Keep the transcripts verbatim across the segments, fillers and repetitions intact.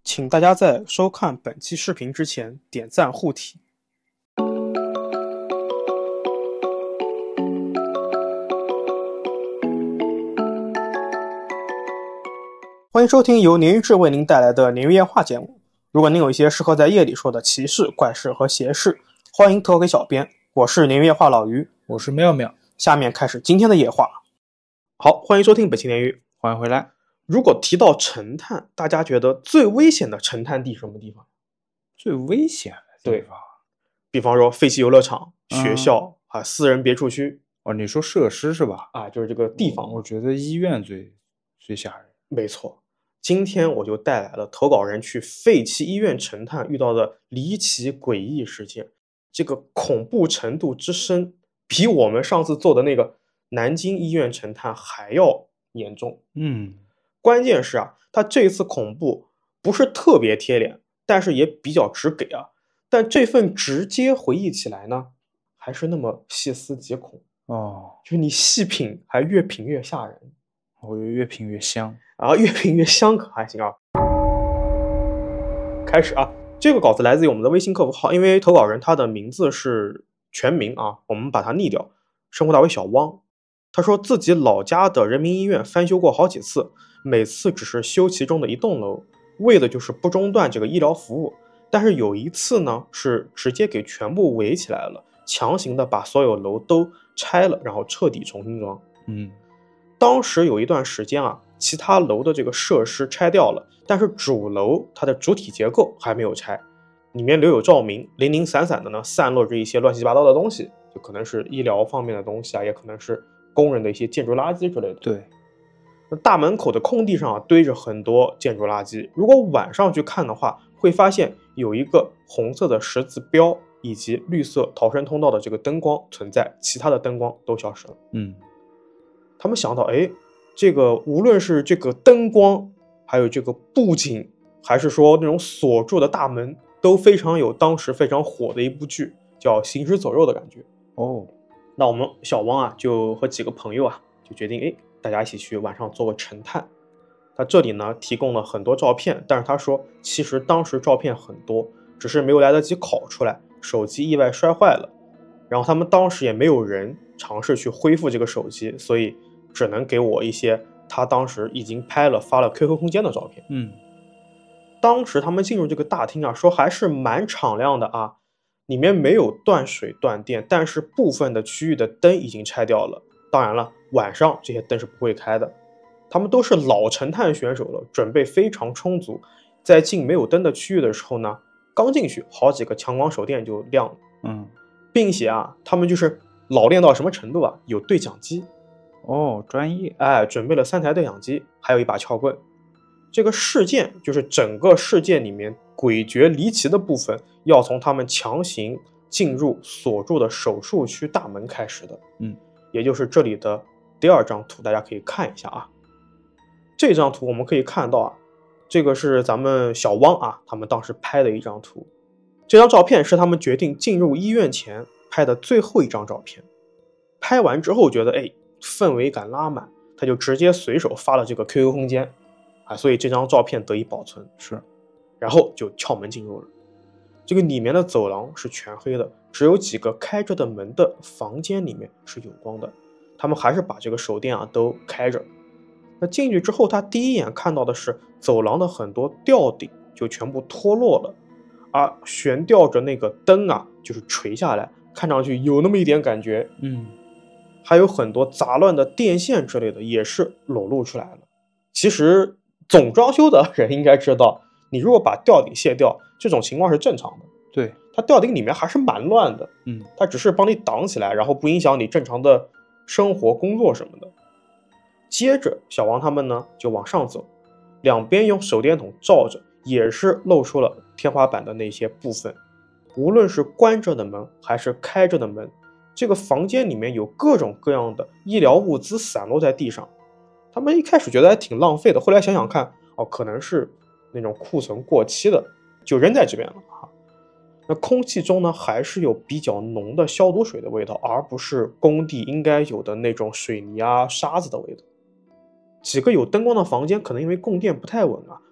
请大家在收看本期视频之前点赞护体。欢迎收听由鲶鱼志为您带来的鲶鱼夜话节目。如果您有一些适合在夜里说的奇事、怪事和邪事，欢迎投给小编。我是鲶鱼夜话老于， 我是妙妙。 下面开始今天的夜话。好，欢迎收听本期鲶鱼， 欢迎回来。 如果提到沉探，大家觉得最危险的沉探地是什么地方？ 最危险的地方， 比方说废弃游乐场、嗯、学校啊、私人别墅区。 哦，你说设施是吧？ 啊，就是这个地方。 我觉得医院最最吓人。 没错，今天我就带来了投稿人去废弃医院沉探遇到的离奇诡异事件，这个恐怖程度之深，比我们上次做的那个南京医院沉探还要严重。 嗯。 关键是啊，他这次恐怖不是特别贴脸，但是也比较直给啊。但这份直接回忆起来呢，还是那么细思极恐哦。 就是你细品，还越品越吓人。 我觉得越品越香啊，越品越香可还行啊。开始啊，这个稿子来自于我们的微信客服号，因为投稿人他的名字是全名啊，我们把它昵掉，称呼他为小汪。他说自己老家的人民医院翻修过好几次，每次只是修其中的一栋楼，为的就是不中断这个医疗服务。但是有一次呢，是直接给全部围起来了，强行的把所有楼都拆了，然后彻底重新装。 嗯， 当时有一段时间啊，其他楼的这个设施拆掉了，但是主楼它的主体结构还没有拆，里面留有照明，零零散散的呢散落着一些乱七八糟的东西，就可能是医疗方面的东西啊，也可能是工人的一些建筑垃圾之类的。 对， 那大门口的空地上啊堆着很多建筑垃圾，如果晚上去看的话，会发现有一个红色的十字标以及绿色逃生通道的这个灯光存在，其他的灯光都消失了。 嗯， 他们想到，哎，这个无论是这个灯光，还有这个布景，还是说那种锁住的大门，都非常有当时非常火的一部剧叫《行尸走肉》的感觉。 哦， 那我们小汪啊，就和几个朋友啊，就决定，哎，大家一起去晚上做个沉探。他这里呢提供了很多照片，但是他说其实当时照片很多，只是没有来得及拷出来，手机意外摔坏了，然后他们当时也没有人尝试去恢复这个手机，所以只能给我一些他当时已经拍了发了 Q Q 空间的照片。 嗯， 当时他们进入这个大厅啊，说还是蛮敞亮的啊，里面没有断水断电，但是部分的区域的灯已经拆掉了。当然了，晚上这些灯是不会开的。他们都是老沉探选手了，准备非常充足。在进没有灯的区域的时候呢，刚进去好几个强光手电就亮了。 嗯， 并且啊，他们就是老练到什么程度啊？有对讲机。 哦，专业。 哎，准备了三台对讲机，还有一把撬棍。这个事件就是整个事件里面诡谲离奇的部分，要从他们强行进入锁住的手术区大门开始的。 嗯， 也就是这里的第二张图，大家可以看一下啊。这张图我们可以看到啊，这个是咱们小汪啊，他们当时拍的一张图。这张照片是他们决定进入医院前拍的最后一张照片。拍完之后觉得，哎，氛围感拉满，他就直接随手发了这个 Q Q 空间啊，所以这张照片得以保存。 是， 然后就撬门进入了。这个里面的走廊是全黑的，只有几个开着的门的房间里面是有光的。他们还是把这个手电啊都开着。那进去之后，他第一眼看到的是走廊的很多吊顶就全部脱落了，而悬吊着那个灯啊就是垂下来，看上去有那么一点感觉。 嗯， 还有很多杂乱的电线之类的也是裸露出来了。其实总装修的人应该知道，你如果把吊顶卸掉，这种情况是正常的。 对， 它吊顶里面还是蛮乱的。 嗯， 它只是帮你挡起来，然后不影响你正常的生活工作什么的。接着小王他们呢就往上走，两边用手电筒照着，也是露出了天花板的那些部分。无论是关着的门还是开着的门，这个房间里面有各种各样的医疗物资散落在地上。他们一开始觉得还挺浪费的，后来想想看，哦，可能是那种库存过期的，就扔在这边了啊。那空气中呢，还是有比较浓的消毒水的味道，而不是工地应该有的那种水泥啊、沙子的味道。几个有灯光的房间可能因为供电不太稳啊，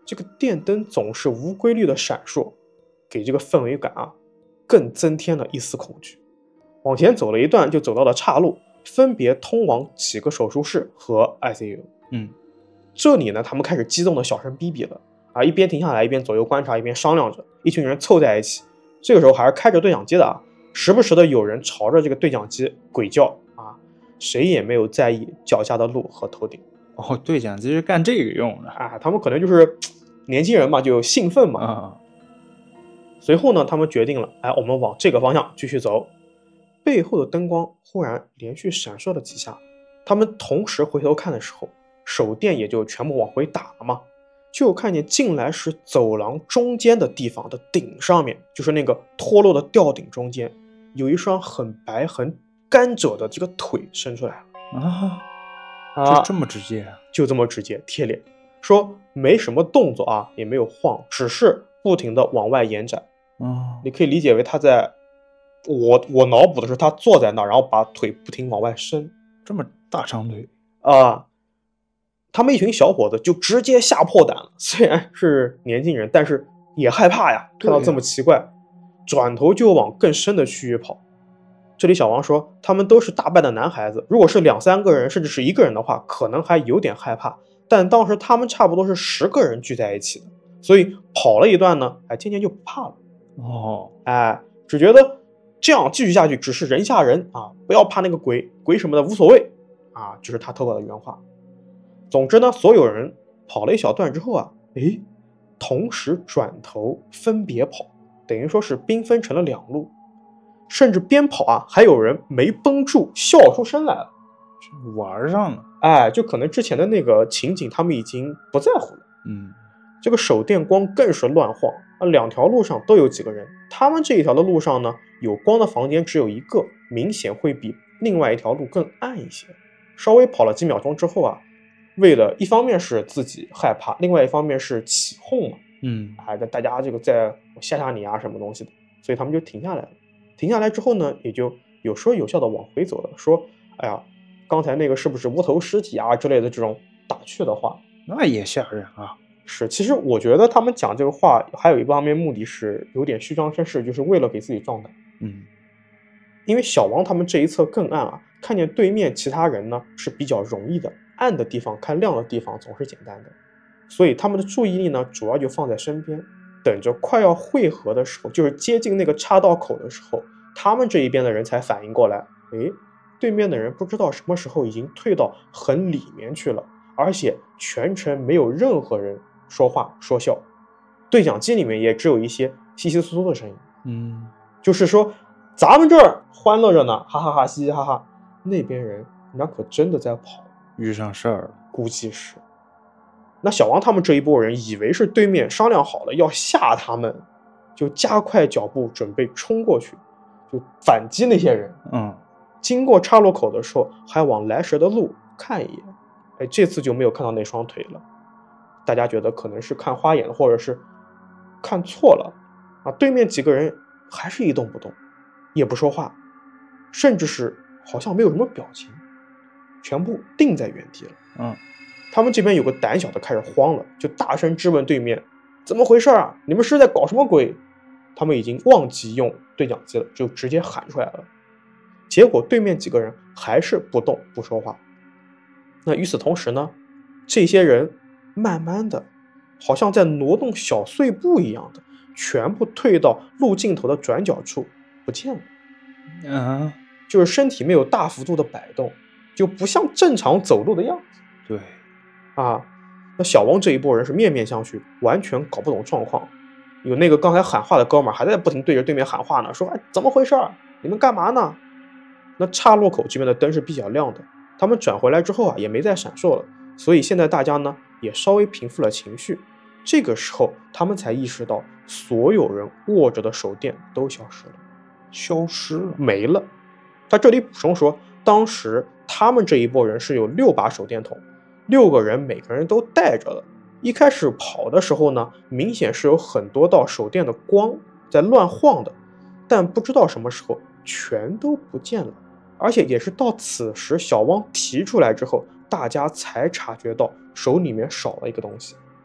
这个电灯总是无规律的闪烁，给这个氛围感啊更增添了一丝恐惧。往前走了一段，就走到了岔路，分别通往几个手术室和 I C U。 嗯， 这里呢，他们开始激动的小声逼逼了啊，一边停下来，一边左右观察，一边商量着，一群人凑在一起。这个时候还是开着对讲机的啊，时不时的有人朝着这个对讲机鬼叫啊，谁也没有在意脚下的路和头顶。 哦，对讲机是干这个用的啊，他们可能就是年轻人嘛，就兴奋嘛。 啊。 随后呢，他们决定了，哎，我们往这个方向继续走。背后的灯光忽然连续闪烁了几下，他们同时回头看的时候，手电也就全部往回打了嘛，就看见进来时走廊中间的地方的顶上面，就是那个脱落的吊顶中间，有一双很白很干褶的这个腿伸出来了啊， 啊， 就这么直接啊？ 就这么直接贴脸，说没什么动作啊，也没有晃，只是不停的往外延展。 哦， 你可以理解为他在，我我脑补的是他坐在那儿，然后把腿不停往外伸这么大长腿啊。他们一群小伙子就直接吓破胆了，虽然是年轻人，但是也害怕呀，看到这么奇怪，转头就往更深的区域跑。这里小王说，他们都是大半的男孩子，如果是两三个人，甚至是一个人的话，可能还有点害怕，但当时他们差不多是十个人聚在一起的，所以跑了一段呢，哎，渐渐就不怕了。 哦， 哎，只觉得这样继续下去只是人吓人啊，不要怕那个鬼，鬼什么的无所谓啊，这是他透露的原话。总之呢，所有人跑了一小段之后啊，诶，同时转头分别跑，等于说是兵分成了两路，甚至边跑啊，还有人没绷住笑出声来了， 玩上了。 哎，就可能之前的那个情景他们已经不在乎了。 嗯， 这个手电光更是乱晃啊，两条路上都有几个人，他们这一条的路上呢，有光的房间只有一个，明显会比另外一条路更暗一些。稍微跑了几秒钟之后啊，为了一方面是自己害怕，另外一方面是起哄嘛， 嗯， 哎，大家这个在吓吓你啊什么东西的，所以他们就停下来了。停下来之后呢，也就有说有笑的往回走了，说，哎呀，刚才那个是不是无头尸体啊之类的这种打趣的话。 那也吓人啊。 是，其实我觉得他们讲这个话还有一方面目的是有点虚张声势，就是为了给自己壮胆。 嗯， 因为小王他们这一侧更暗啊，看见对面其他人呢是比较容易的，暗的地方看亮的地方总是简单的，所以他们的注意力呢主要就放在身边，等着快要汇合的时候，就是接近那个岔道口的时候，他们这一边的人才反应过来，诶，对面的人不知道什么时候已经退到很里面去了，而且全程没有任何人说话说笑，对讲机里面也只有一些稀稀疏疏的声音。 嗯， 就是说咱们这儿欢乐着呢，哈哈哈，嘻嘻哈哈，那边人那可真的在跑， 遇上事儿了。 估计是。那小王他们这一波人以为是对面商量好了要吓他们，就加快脚步准备冲过去，就反击那些人。 嗯， 经过岔路口的时候，还往来时的路看一眼，哎，这次就没有看到那双腿了。大家觉得可能是看花眼，或者是看错了啊。对面几个人还是一动不动，也不说话，甚至是好像没有什么表情，全部定在原地了。 嗯， 他们这边有个胆小的开始慌了，就大声质问对面怎么回事啊？你们是在搞什么鬼？他们已经忘记用对讲机了，就直接喊出来了。结果对面几个人还是不动不说话。那与此同时呢，这些人慢慢的好像在挪动小碎步一样的，全部退到路尽头的转角处不见了。 嗯， 就是身体没有大幅度的摆动，就不像正常走路的样子对， 啊。那小王这一波人是面面相觑，完全搞不懂状况。有那个刚才喊话的哥们儿还在不停对着对面喊话呢，说哎怎么回事儿？你们干嘛呢？那岔路口这边的灯是比较亮的，他们转回来之后啊也没再闪烁了，所以现在大家呢也稍微平复了情绪。这个时候他们才意识到所有人握着的手电都消失了， 消失了。 没了。他这里补充说，当时他们这一波人是有六把手电筒，六个人每个人都带着的。一开始跑的时候呢，明显是有很多道手电的光在乱晃的，但不知道什么时候全都不见了。而且也是到此时小汪提出来之后，大家才察觉到手里面少了一个东西。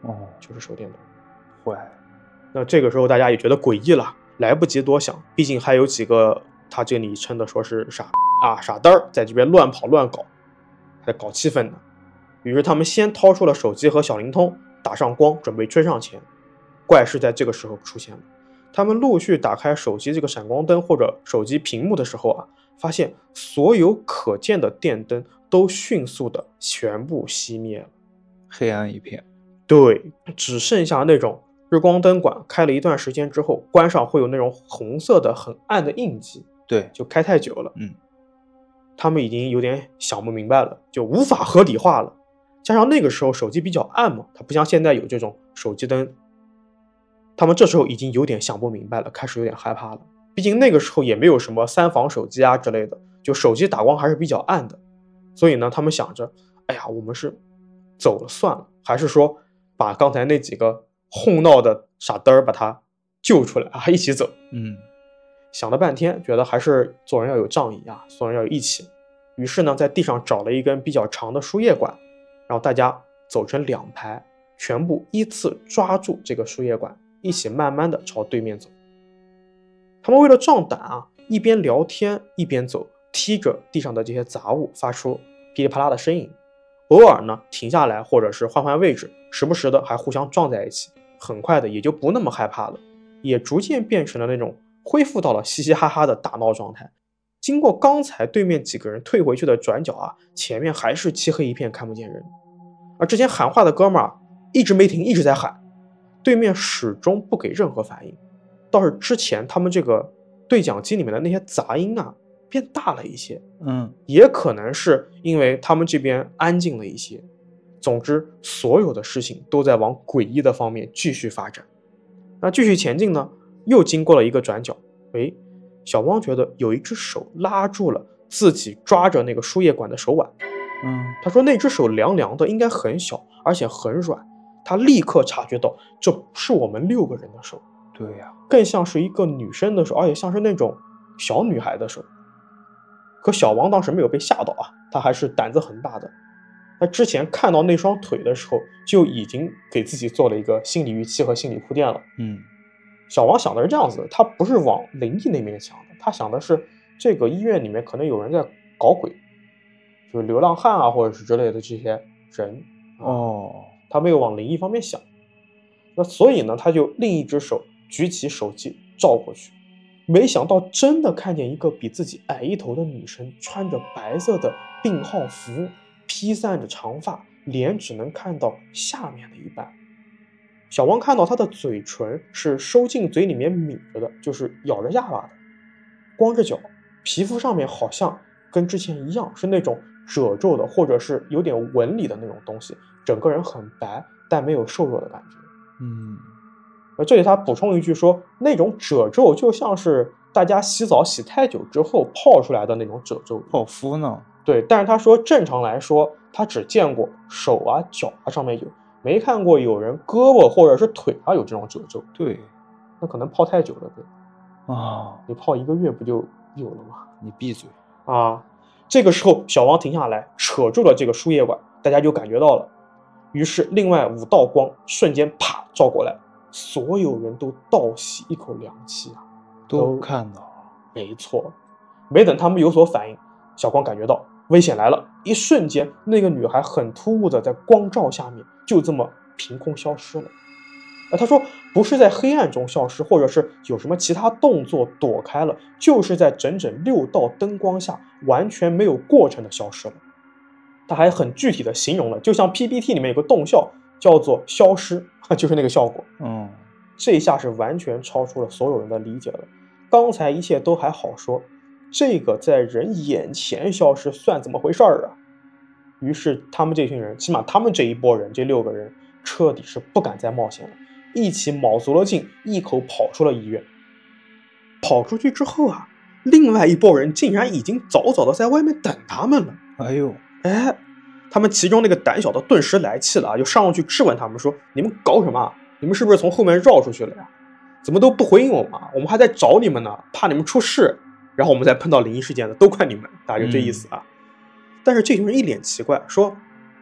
哦， 就是手电筒。 坏。 那这个时候大家也觉得诡异了，来不及多想，毕竟还有几个他这里称的说是傻啊傻蛋儿在这边乱跑乱搞，还在搞气氛呢。于是他们先掏出了手机和小灵通，打上光，准备追上前。怪事在这个时候出现了，他们陆续打开手机这个闪光灯或者手机屏幕的时候啊，发现所有可见的电灯都迅速的全部熄灭了， 黑暗一片。 对，只剩下那种日光灯管开了一段时间之后，关上会有那种红色的很暗的印记， 对， 就开太久了。 嗯， 他们已经有点想不明白了，就无法合理化了。加上那个时候手机比较暗嘛，它不像现在有这种手机灯，他们这时候已经有点想不明白了，开始有点害怕了。毕竟那个时候也没有什么三防手机啊之类的，就手机打光还是比较暗的。所以呢，他们想着，哎呀，我们是走了算了，还是说把刚才那几个哄闹的傻嘚儿把他救出来啊，一起走。 嗯， 想了半天，觉得还是做人要有仗义啊，做人要有义气。于是呢，在地上找了一根比较长的输液管，然后大家走成两排，全部依次抓住这个输液管，一起慢慢的朝对面走。他们为了壮胆啊，一边聊天一边走，踢着地上的这些杂物，发出噼里啪啦的声音。偶尔呢停下来，或者是换换位置，时不时的还互相撞在一起。很快的也就不那么害怕了，也逐渐变成了那种恢复到了嘻嘻哈哈的打闹状态。经过刚才对面几个人退回去的转角啊，前面还是漆黑一片，看不见人。而之前喊话的哥们儿一直没停，一直在喊，对面始终不给任何反应。倒是之前他们这个对讲机里面的那些杂音啊变大了一些， 嗯， 也可能是因为他们这边安静了一些。总之，所有的事情都在往诡异的方面继续发展。那继续前进呢，又经过了一个转角，诶，小汪觉得有一只手拉住了自己抓着那个输液管的手腕。 嗯， 他说那只手凉凉的，应该很小，而且很软。他立刻察觉到，这不是我们六个人的手， 对呀、啊， 更像是一个女生的手，而且像是那种小女孩的手。可小王当时没有被吓到啊，他还是胆子很大的。他之前看到那双腿的时候，就已经给自己做了一个心理预期和心理铺垫了。 嗯， 小王想的是这样子的，他不是往灵异那边想的，他想的是这个医院里面可能有人在搞鬼，就是流浪汉啊，或者是之类的这些人。 哦， 他没有往灵异方面想。那所以呢，他就另一只手举起手机照过去，没想到真的看见一个比自己矮一头的女生，穿着白色的病号服，披散着长发，脸只能看到下面的一半。小王看到她的嘴唇是收进嘴里面抿着的，就是咬着下巴的，光着脚，皮肤上面好像跟之前一样是那种褶皱的，或者是有点纹理的那种东西，整个人很白，但没有瘦弱的感觉。 嗯， 而这里他补充一句说，那种褶皱就像是大家洗澡洗太久之后泡出来的那种褶皱。 泡芙呢？ 对，但是他说正常来说，他只见过手啊、脚啊上面有，没看过有人胳膊或者是腿上有这种褶皱。 对， 那可能泡太久了呗。 啊， 你泡一个月不就有了吗？ 你闭嘴啊！这个时候，小王停下来，扯住了这个输液管，大家就感觉到了。于是，另外五道光瞬间啪照过来，所有人都倒吸一口凉气啊！ 都看到了， 没错。没等他们有所反应，小光感觉到危险来了，一瞬间，那个女孩很突兀的在光照下面就这么凭空消失了。啊，他说不是在黑暗中消失，或者是有什么其他动作躲开了，就是在整整六道灯光下完全没有过程的消失了。他还很具体的形容了，就像 P P T 里面有个动效叫做消失，就是那个效果。 嗯， 这一下是完全超出了所有人的理解了。刚才一切都还好说，这个在人眼前消失算怎么回事儿啊？于是他们这群人，起码他们这一波人，这六个人彻底是不敢再冒险了，一起卯足了劲，一口跑出了医院。跑出去之后啊，另外一拨人竟然已经早早的在外面等他们了。 哎呦， 哎，他们其中那个胆小的顿时来气了啊，就上去质问他们说：“你们搞什么？你们是不是从后面绕出去了呀？怎么都不回应我们啊？我们还在找你们呢，怕你们出事。然后我们再碰到灵异事件的，都怪你们。”大家就这意思啊。嗯、但是这群人一脸奇怪，说：“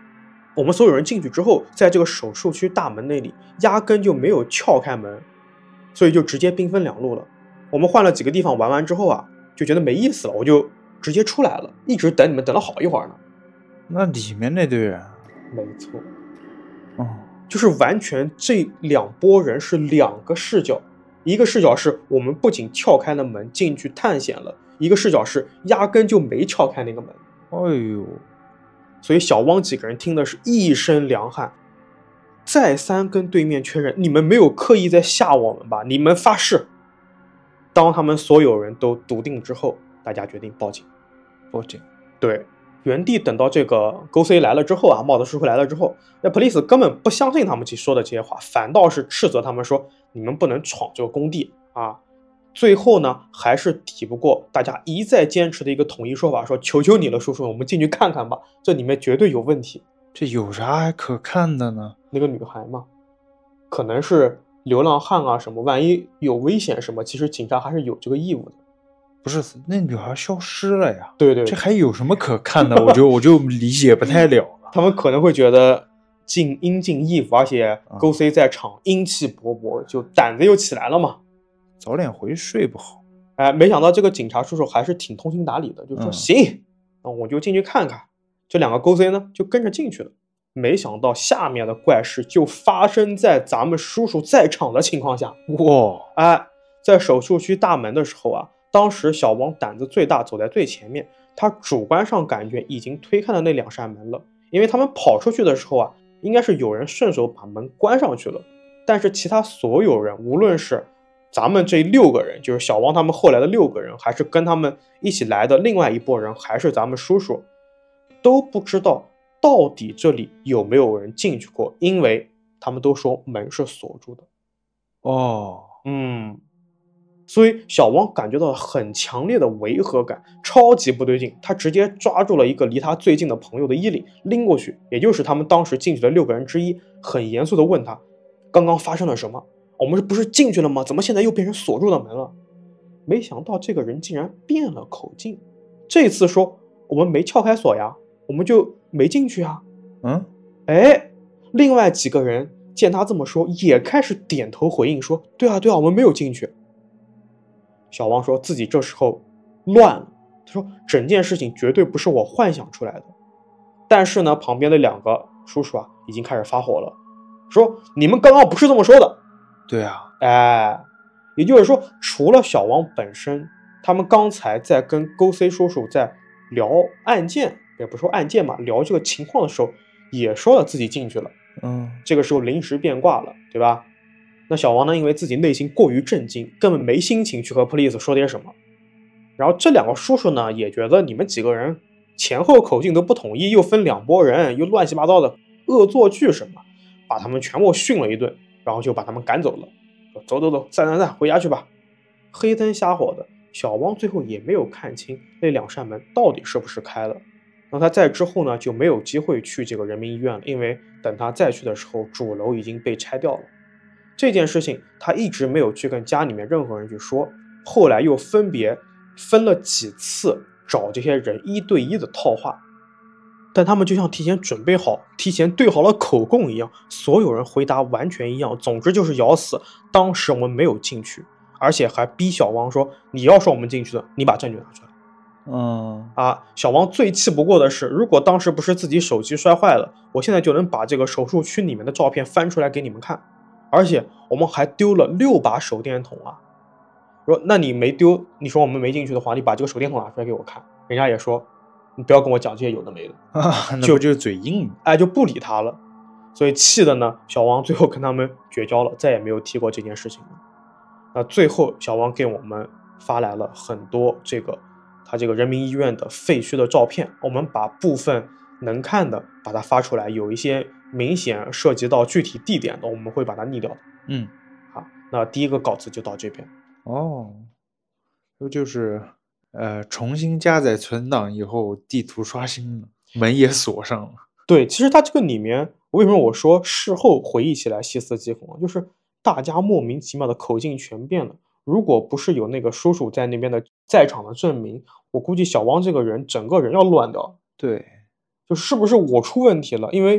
我们所有人进去之后，在这个手术区大门那里压根就没有撬开门，所以就直接兵分两路了。我们换了几个地方玩完之后啊，就觉得没意思了，我就直接出来了，一直等你们等了好一会儿呢。 那里面那堆人， 没错， 哦， 就是完全这两拨人是两个视角，一个视角是我们不仅撬开了门进去探险了，一个视角是压根就没撬开那个门。 哎呦， 所以小汪几个人听的是一身凉汗，再三跟对面确认，你们没有刻意在吓我们吧？你们发誓。当他们所有人都笃定之后，大家决定报警。 报警。 对，原地等到这个 G O C 来了之后啊，帽子叔叔来了之后，那 police 根本不相信他们说的这些话，反倒是斥责他们说，你们不能闯这个工地啊。最后呢，还是抵不过大家一再坚持的一个统一说法，说求求你了，叔叔，我们进去看看吧，这里面绝对有问题。 这有啥可看的呢？ 那个女孩嘛，可能是流浪汉啊什么，万一有危险什么，其实警察还是有这个义务的。 不是，那女孩消失了呀。 对对对， 这还有什么可看的？我就我就理解不太了了。 他们可能会觉得尽应尽义务，而且 G O C 在场，英气勃勃，就胆子又起来了嘛。 早点回去睡不好。 哎，没想到这个警察叔叔还是挺通情达理的，就说、嗯、行，那我就进去看看。这两个 G O C 呢就跟着进去了。没想到下面的怪事就发生在咱们叔叔在场的情况下。 哇！ 哎，在手术区大门的时候啊，当时小王胆子最大，走在最前面，他主观上感觉已经推开了那两扇门了，因为他们跑出去的时候啊，应该是有人顺手把门关上去了。但是其他所有人，无论是咱们这六个人，就是小王他们后来的六个人，还是跟他们一起来的另外一拨人，还是咱们叔叔，都不知道到底这里有没有人进去过，因为他们都说门是锁住的。 哦， 嗯，所以小王感觉到很强烈的违和感，超级不对劲，他直接抓住了一个离他最近的朋友的衣领，拎过去，也就是他们当时进去的六个人之一，很严肃地问他，刚刚发生了什么？我们不是进去了吗？怎么现在又变成锁住的门了？没想到这个人竟然变了口径，这次说我们没撬开锁呀，我们就没进去啊。 嗯， 哎，另外几个人见他这么说，也开始点头回应说，对啊对啊，我们没有进去。小王说自己这时候乱了，他说整件事情绝对不是我幻想出来的。但是呢，旁边的两个叔叔啊已经开始发火了，说你们刚刚不是这么说的。 对啊， 哎，也就是说，除了小王本身，他们刚才在跟 G O C 叔叔在聊案件，也不说案件嘛，聊这个情况的时候，也说了自己进去了。 嗯， 这个时候临时变卦了，对吧？那小王呢，因为自己内心过于震惊，根本没心情去和 police 说点什么。然后这两个叔叔呢，也觉得你们几个人前后口径都不统一，又分两拨人，又乱七八糟的恶作剧什么，把他们全部训了一顿。然后就把他们赶走了，说走走走，散散散，回家去吧。黑灯瞎火的，小汪最后也没有看清那两扇门到底是不是开了。那他在之后呢就没有机会去这个人民医院了，因为等他再去的时候，主楼已经被拆掉了。这件事情他一直没有去跟家里面任何人去说，后来又分别分了几次找这些人一对一的套话。但他们就像提前准备好，提前对好了口供一样，所有人回答完全一样，总之就是咬死当时我们没有进去，而且还逼小汪说，你要说我们进去的，你把证据拿出来。 嗯啊，小汪最气不过的是，如果当时不是自己手机摔坏了，我现在就能把这个手术区里面的照片翻出来给你们看，而且我们还丢了六把手电筒啊。说那你没丢，你说我们没进去的话，你把这个手电筒拿出来给我看。人家也说你不要跟我讲这些有的没的啊，那不就是嘴硬吗？ 哎，就不理他了。所以气的呢，小汪最后跟他们绝交了，再也没有提过这件事情了。那最后小汪给我们发来了很多这个他这个人民医院的废墟的照片，我们把部分能看的把它发出来，有一些明显涉及到具体地点的，我们会把它匿掉的。 嗯， 好，那第一个稿子就到这边。 哦，就是呃，重新加载存档以后，地图刷新了，门也锁上了。 对，其实它这个里面，为什么我说事后回忆起来细思极恐，就是大家莫名其妙的口径全变了。如果不是有那个叔叔在那边的在场的证明，我估计小汪这个人整个人要乱掉。 对， 就是不是我出问题了？因为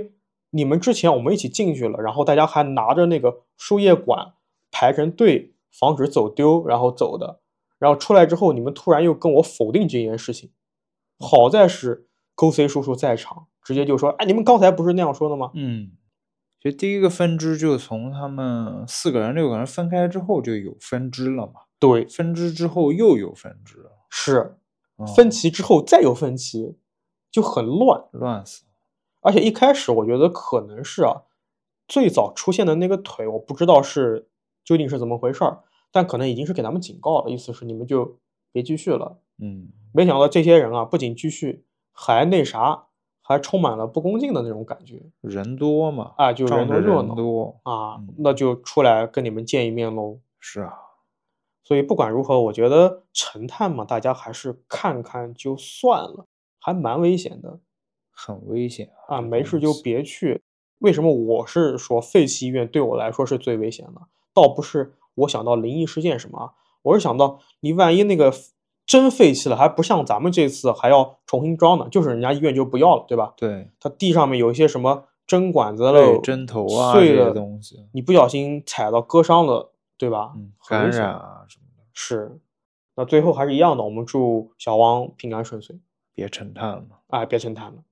你们之前我们一起进去了，然后大家还拿着那个输液管排成队，防止走丢，然后走的。然后出来之后，你们突然又跟我否定这件事情。好在是勾 C 叔叔在场，直接就说：“哎，你们刚才不是那样说的吗？” 嗯，所以第一个分支就从他们四个人、六个人分开之后就有分支了嘛。 对， 分支之后又有分支， 是哦分歧之后再有分歧，就很乱。 乱死了。 而且一开始我觉得可能是啊，最早出现的那个腿，我不知道是究竟是怎么回事儿，但可能已经是给他们警告了，意思是你们就别继续了。 嗯， 没想到这些人啊，不仅继续，还那啥，还充满了不恭敬的那种感觉人多嘛， 啊，就人仗着人多热闹多啊， 嗯那就出来跟你们见一面喽。 是啊， 所以不管如何，我觉得神探嘛，大家还是看看就算了，还蛮危险的。 很危险啊， 这没事就东西别去。为什么我是说废弃医院对我来说是最危险的？倒不是我想到灵异事件什么啊，我是想到你万一那个真废弃了，还不像咱们这次还要重新装呢，就是人家医院就不要了，对吧？ 对它地上面有一些什么针管子对喽、 针头啊碎了这些东西， 你不小心踩到割伤了，对吧？ 嗯， 很危险感染啊什么的， 是。那最后还是一样的，我们祝小王平安顺遂， 别沉探了。 哎，别沉探了。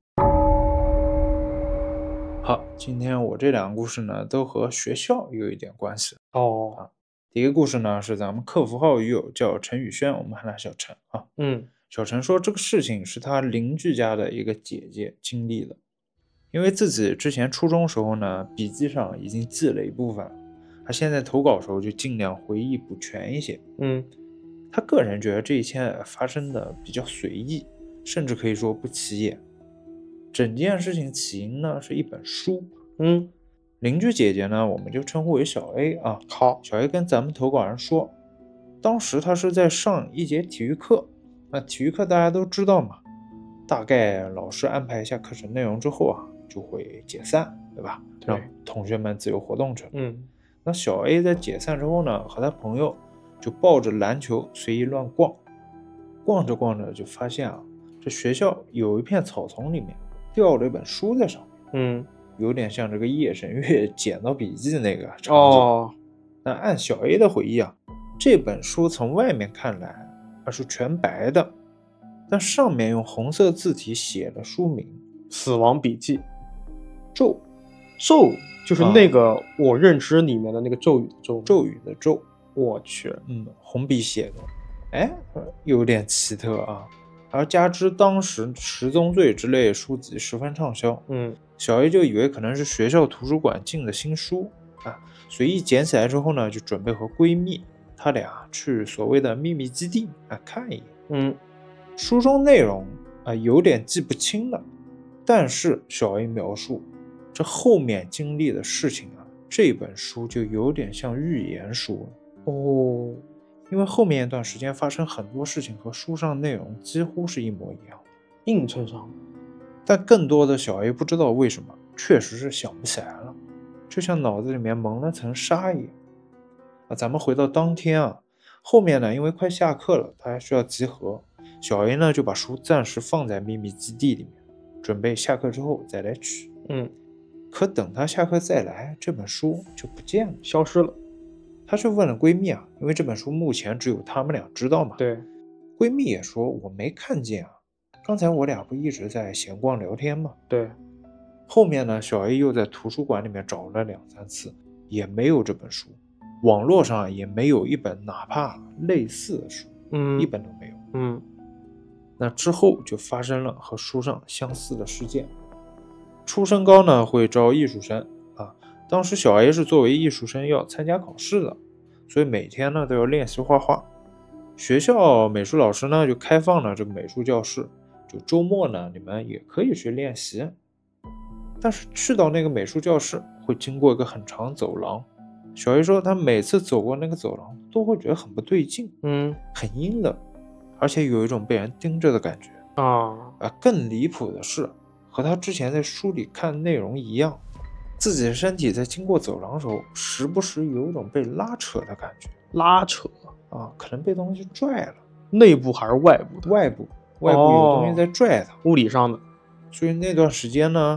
好，今天我这两个故事呢，都和学校有一点关系。 哦， 第一个故事呢，是咱们客服号鱼友叫陈宇轩，我们喊他小陈啊。 嗯小陈说，这个事情是他邻居家的一个姐姐经历的，因为自己之前初中时候呢，笔记上已经记了一部分了，他现在投稿时候就尽量回忆补全一些。 嗯他个人觉得这一切发生的比较随意，甚至可以说不起眼。整件事情起因呢是一本书， 嗯， 邻居姐姐呢我们就称呼为小 A 啊。 好， 小 A 跟咱们投稿人说，当时他是在上一节体育课，那体育课大家都知道嘛，大概老师安排一下课程内容之后啊，就会解散，对吧？ 对让同学们自由活动去了。 嗯那小 A 在解散之后呢，和他朋友就抱着篮球随意乱逛，逛着逛着就发现啊，这学校有一片草丛里面掉了一本书在上面， 嗯， 有点像这个夜神月捡到笔记那个场景。 哦， 那按小 A 的回忆啊，这本书从外面看来它是全白的，但上面用红色字体写了书名死亡笔记， 咒， 咒就是啊那个我认知里面的那个咒语的咒吗， 咒语的咒。 我去， 嗯，红笔写的，哎，有点奇特啊。而加之当时十宗罪之类书籍十分畅销， 嗯小 A 就以为可能是学校图书馆进的新书啊，随意捡起来之后呢，就准备和闺蜜他俩去所谓的秘密基地啊看一眼。 嗯书中内容啊有点记不清了，但是小 A 描述这后面经历的事情啊，这本书就有点像预言书了。 哦， 因为后面一段时间发生很多事情和书上内容几乎是一模一样， 硬撑上了， 但更多的小 A 不知道为什么，确实是想不起来了，就像脑子里面蒙了层纱一样。啊，咱们回到当天啊，后面呢，因为快下课了，他还需要集合，小 A 呢就把书暂时放在秘密基地里面，准备下课之后再来取。 嗯， 可等他下课再来，这本书就不见了。 消失了， 她去问了闺蜜啊，因为这本书目前只有他们俩知道嘛。 对， 闺蜜也说我没看见啊，刚才我俩不一直在闲逛聊天吗？ 对， 后面呢，小 A 又在图书馆里面找了两三次，也没有这本书，网络上也没有一本哪怕类似的书， 嗯一本都没有。 嗯那之后就发生了和书上相似的事件。初升高呢会招艺术生啊，当时小 A 是作为艺术生要参加考试的，所以每天呢都要练习画画。学校美术老师呢就开放了这个美术教室，就周末呢你们也可以去练习。但是去到那个美术教室会经过一个很长走廊，小 A 说他每次走过那个走廊都会觉得很不对劲， 嗯很阴冷，而且有一种被人盯着的感觉。 啊， 啊，更离谱的是，和他之前在书里看的内容一样，自己的身体在经过走廊的时候，时不时有一种被拉扯的感觉拉扯， 啊，可能被东西拽了， 内部还是外部的？ 外部外部有东西在拽他。 物理上的， 所以那段时间呢，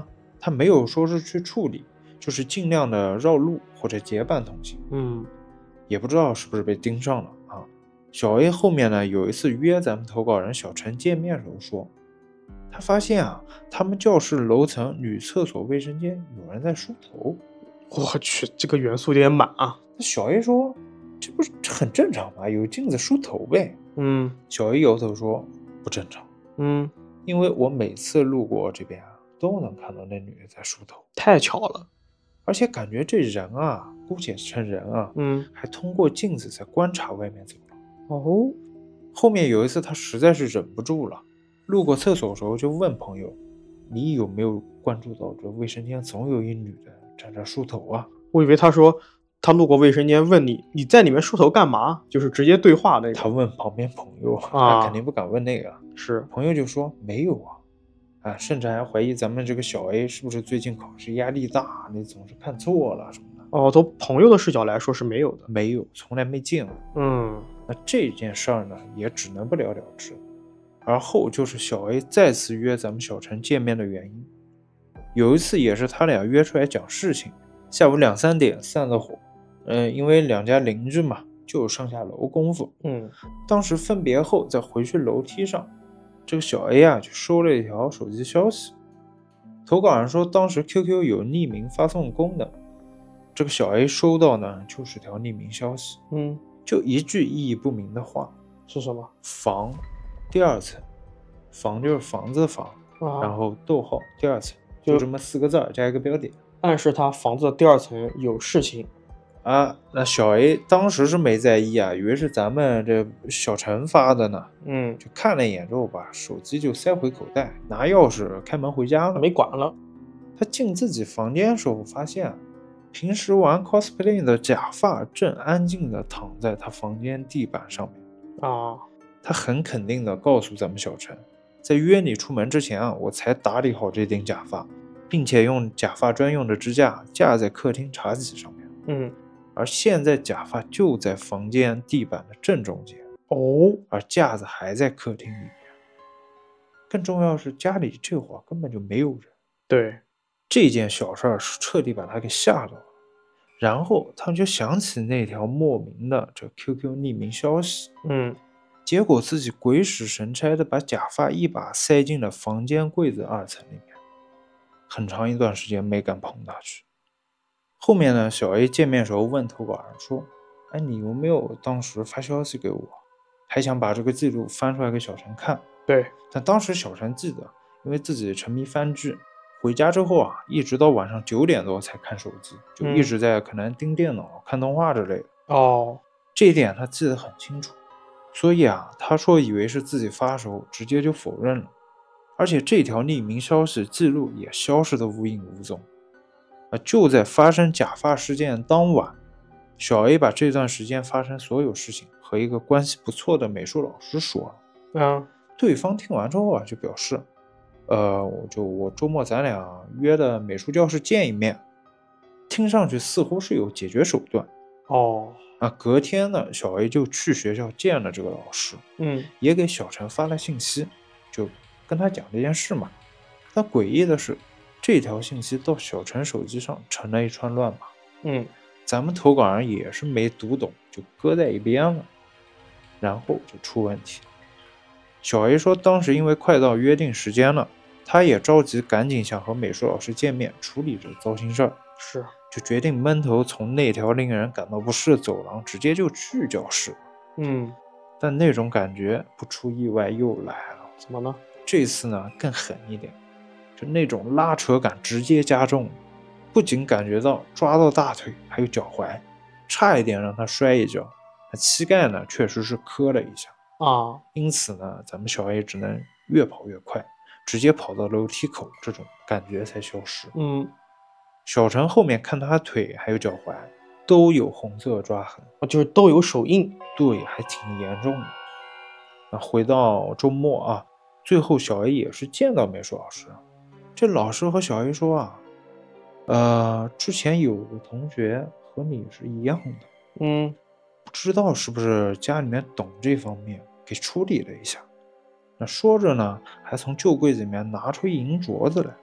他没有说是去处理，就是尽量的绕路或者结伴同行。 嗯， 也不知道是不是被盯上了啊。小 A 后面呢，有一次约咱们投稿人小陈见面时候说，他发现啊，他们教室楼层女厕所卫生间有人在梳头。 我去，这个元素有点满啊。 那小 A 说，这不是很正常吗？有镜子梳头呗。 嗯， 小 A 摇头说，不正常。 嗯， 因为我每次路过这边啊，都能看到那女的在梳头。 太巧了。 而且感觉这人啊，姑且称人啊， 嗯， 还通过镜子在观察外面走廊。 哦， 后面有一次他实在是忍不住了，路过厕所的时候就问朋友，你有没有关注到这卫生间总有一女的站着梳头啊？ 我以为他说他路过卫生间问你，你在里面梳头干嘛？就是直接对话那个。 他问旁边朋友， 啊他肯定不敢问那个。 是， 朋友就说没有啊，啊，甚至还怀疑咱们这个小 A 是不是最近考试压力大，你总是看错了什么的。 哦，从朋友的视角来说是没有的。 没有，从来没见过。 嗯， 那这件事儿呢，也只能不了了之。而后就是小 A 再次约咱们小陈见面的原因。有一次也是他俩约出来讲事情，下午两三点散的伙。嗯，因为两家邻居嘛，就有上下楼功夫。 嗯， 当时分别后，在回去楼梯上，这个小 A 啊就收了一条手机消息。投稿人说，当时 Q Q 有匿名发送功能，这个小 A 收到呢就是条匿名消息。 嗯， 就一句意义不明的话， 是什么？ 房第二层，房就是房子的房， 啊， 然后逗号第二层，就这么四个字儿加一个标点， 暗示他房子的第二层有事情。 啊。那小 A 当时是没在意啊，以为是咱们这小陈发的呢， 嗯， 就看了一眼之后把手机就塞回口袋，拿钥匙开门回家了， 没管了。 他进自己房间的时候发现，平时玩 cosplay 的假发正安静地躺在他房间地板上面。 啊， 他很肯定地告诉咱们小陈，在约你出门之前啊，我才打理好这顶假发，并且用假发专用的支架架在客厅茶几上面。 嗯， 而现在假发就在房间地板的正中间， 哦， 而架子还在客厅里面。更重要是家里这会儿根本就没有人。 对， 这件小事儿是彻底把他给吓到了。然后他们就想起那条莫名的这 Q Q 匿名消息， 嗯， 结果自己鬼使神差的把假发一把塞进了房间柜子二层里面，很长一段时间没敢碰它去。后面呢，小 A 见面时候问投稿人说，哎，你有没有当时发消息给我，还想把这个记录翻出来给小陈看。 对， 但当时小陈记得，因为自己沉迷番剧，回家之后啊，一直到晚上九点多才看手机，就一直在可能盯电脑、看动画之类的。 哦， 这一点他记得很清楚，所以啊，他说以为是自己发的时候，直接就否认了。而且这条匿名消息记录也消失得无影无踪。啊，就在发生假发事件当晚，小 A 把这段时间发生所有事情和一个关系不错的美术老师说了。 嗯， 对方听完之后啊，就表示，呃，我就我周末咱俩约的美术教室见一面，听上去似乎是有解决手段。 哦， 啊，隔天呢，小 A 就去学校见了这个老师， 嗯， 也给小陈发了信息，就跟他讲这件事嘛。但诡异的是，这条信息到小陈手机上成了一串乱码。 嗯， 咱们投稿人也是没读懂，就搁在一边了，然后就出问题。小 A 说，当时因为快到约定时间了，他也着急，赶紧想和美术老师见面处理这糟心事儿， 是， 就决定闷头从那条令人感到不适的走廊直接就去教室。 嗯， 但那种感觉不出意外又来了。 怎么呢？ 这次呢更狠一点，就那种拉扯感直接加重，不仅感觉到抓到大腿，还有脚踝，差一点让他摔一跤。膝盖呢确实是磕了一下啊， 因此呢，咱们小 A 只能越跑越快，直接跑到楼梯口，这种感觉才消失。 嗯， 小陈后面看他腿还有脚踝都有红色抓痕， 就是都有手印。 对，还挺严重的。那回到周末啊，最后小 A 也是见到美术老师，这老师和小 A 说啊，呃，之前有个同学和你是一样的， 嗯， 不知道是不是家里面懂这方面，给处理了一下。那说着呢，还从旧柜子里面拿出一银镯子来，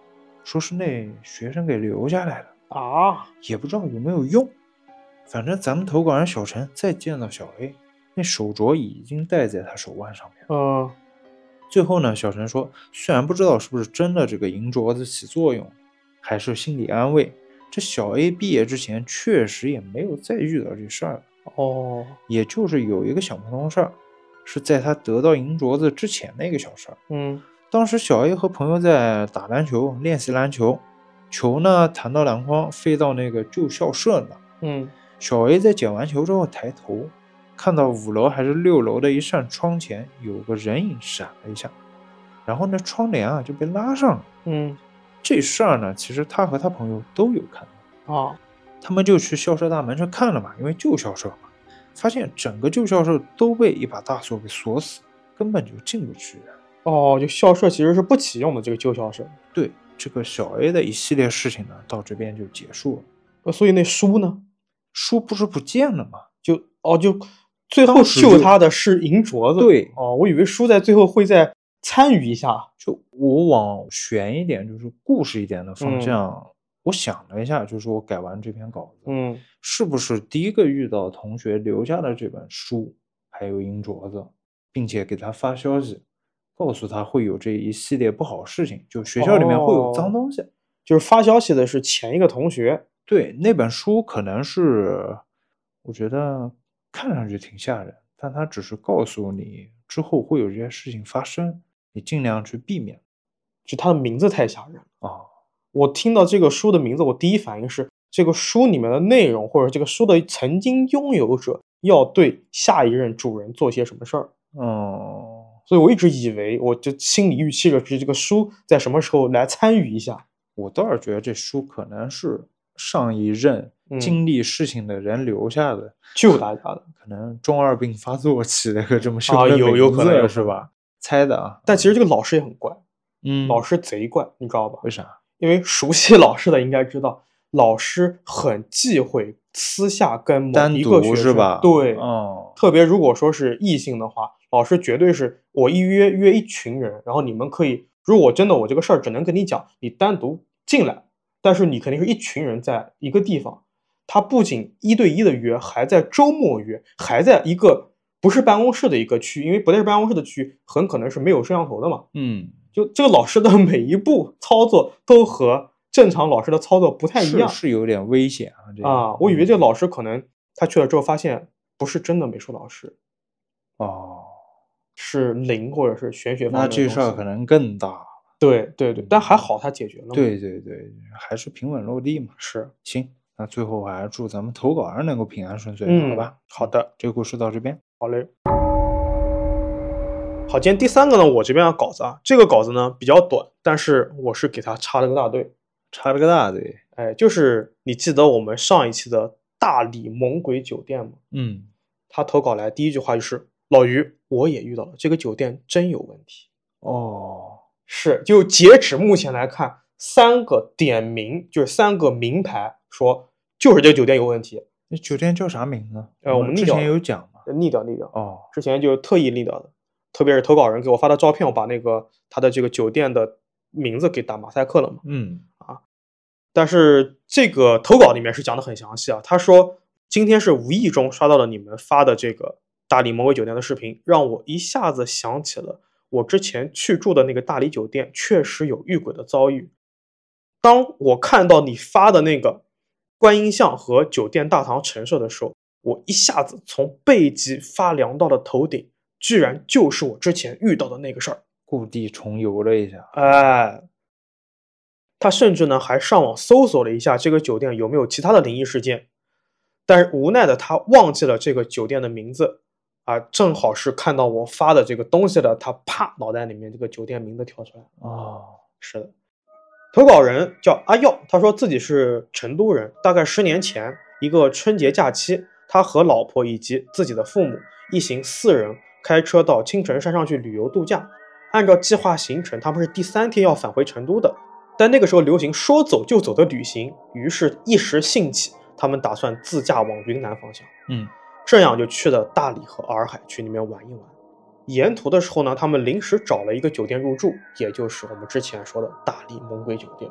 说是那学生给留下来的啊， 也不知道有没有用。反正咱们投稿人小陈再见到小 A， 那手镯已经戴在他手腕上面。 嗯， 最后呢，小陈说，虽然不知道是不是真的这个银镯子起作用，还是心理安慰。这小 A 毕业之前确实也没有再遇到这事儿。 哦， 也就是有一个小普通事儿，是在他得到银镯子之前的一个小事儿。 嗯， 当时小 A 和朋友在打篮球，练习篮球，球呢弹到篮筐，飞到那个旧校舍那。 嗯， 小 A 在捡完球之后抬头，看到五楼还是六楼的一扇窗前有个人影闪了一下，然后那窗帘啊就被拉上了。 嗯， 这事儿呢，其实他和他朋友都有看到。 啊， 他们就去校舍大门去看了嘛，因为旧校舍嘛，发现整个旧校舍都被一把大锁给锁死，根本就进不去人。 哦，就校舍其实是不启用的，这个旧校舍。 对，这个小 A 的一系列事情呢，到这边就结束了。 呃所以那书呢？ 书不是不见了吗？ 就哦，就最后当时就救他的是银镯子。 对哦，我以为书在最后会再参与一下。 就我往悬一点，就是故事一点的方向，我想了一下，就是我改完这篇稿子， 嗯， 是不是第一个遇到同学留下的这本书，还有银镯子，并且给他发消息，告诉他会有这一系列不好事情，就学校里面会有脏东西。 就是发消息的是前一个同学。 对，那本书可能是，我觉得看上去挺吓人，但它只是告诉你之后会有这些事情发生，你尽量去避免。 就他的名字太吓人了。 啊， 我听到这个书的名字，我第一反应是这个书里面的内容，或者这个书的曾经拥有者要对下一任主人做些什么事儿。 哦， 所以我一直以为，我就心里预期着是这个书在什么时候来参与一下。 我倒是觉得这书可能是上一任嗯经历事情的人留下的， 救大家的。 可能中二病发作起了个这么凶啊的有有可能有可能名字是吧？猜的啊。 但其实这个老师也很怪， 嗯， 老师贼怪，你知道吧？ 为啥？ 因为熟悉老师的应该知道，老师很忌讳私下跟某单一个学生， 独是吧？ 对， 哦， 特别如果说是异性的话，老师绝对是我一约约一群人，然后你们可以，如果真的我这个事儿只能跟你讲，你单独进来，但是你肯定是一群人在一个地方。他不仅一对一的约，还在周末约，还在一个不是办公室的一个区，因为不在办公室的区很可能是没有摄像头的嘛。 嗯， 就这个老师的每一步操作都和正常老师的操作不太一样， 是是有点危险啊。这啊！我以为这个老师可能他去了之后发现不是真的美术老师， 哦， 是灵或者是玄学方那面的东西。 这事儿可能更大。 对对对，但还好他解决了嘛。 对对对，还是平稳落地嘛。 是， 行，那最后还是祝咱们投稿人能够平安顺遂， 嗯好吧？ 好的， 这个故事到这边。 好嘞。好，今天第三个呢，我这边的稿子啊，这个稿子呢比较短，但是我是给他插了个大队， 插了个大队。 哎，就是你记得我们上一期的大理猛鬼酒店吗？ 嗯， 他投稿来第一句话就是老于，我也遇到了，这个酒店真有问题。 哦， 是，就截止目前来看，三个点名，就是三个名牌，说就是这个酒店有问题。 那酒店叫啥名字？ 呃，我们之前腻掉了有讲吗？ 腻掉腻掉。 哦， 之前就特意腻掉的，特别是投稿人给我发的照片，我把那个他的这个酒店的名字给打马赛克了嘛。 嗯啊，但是这个投稿里面是讲的很详细啊。他说今天是无意中刷到了你们发的这个大理魔鬼酒店的视频，让我一下子想起了我之前去住的那个大理酒店确实有遇鬼的遭遇。当我看到你发的那个观音像和酒店大堂陈设的时候，我一下子从背脊发凉到了头顶，居然就是我之前遇到的那个事儿。 故地重游了一下。 哎，他甚至呢还上网搜索了一下这个酒店有没有其他的灵异事件，但是无奈的他忘记了这个酒店的名字啊，正好是看到我发的这个东西的，他啪脑袋里面这个酒店名字跳出来。 哦， 是的，投稿人叫阿耀，他说自己是成都人，大概十年前一个春节假期，他和老婆以及自己的父母一行四人开车到青城山上去旅游度假。按照计划行程，他们是第三天要返回成都的，但那个时候流行说走就走的旅行，于是一时兴起，他们打算自驾往云南方向。 嗯， 这样就去了大理和洱海，去里面玩一玩。沿途的时候呢，他们临时找了一个酒店入住，也就是我们之前说的大理猛鬼酒店。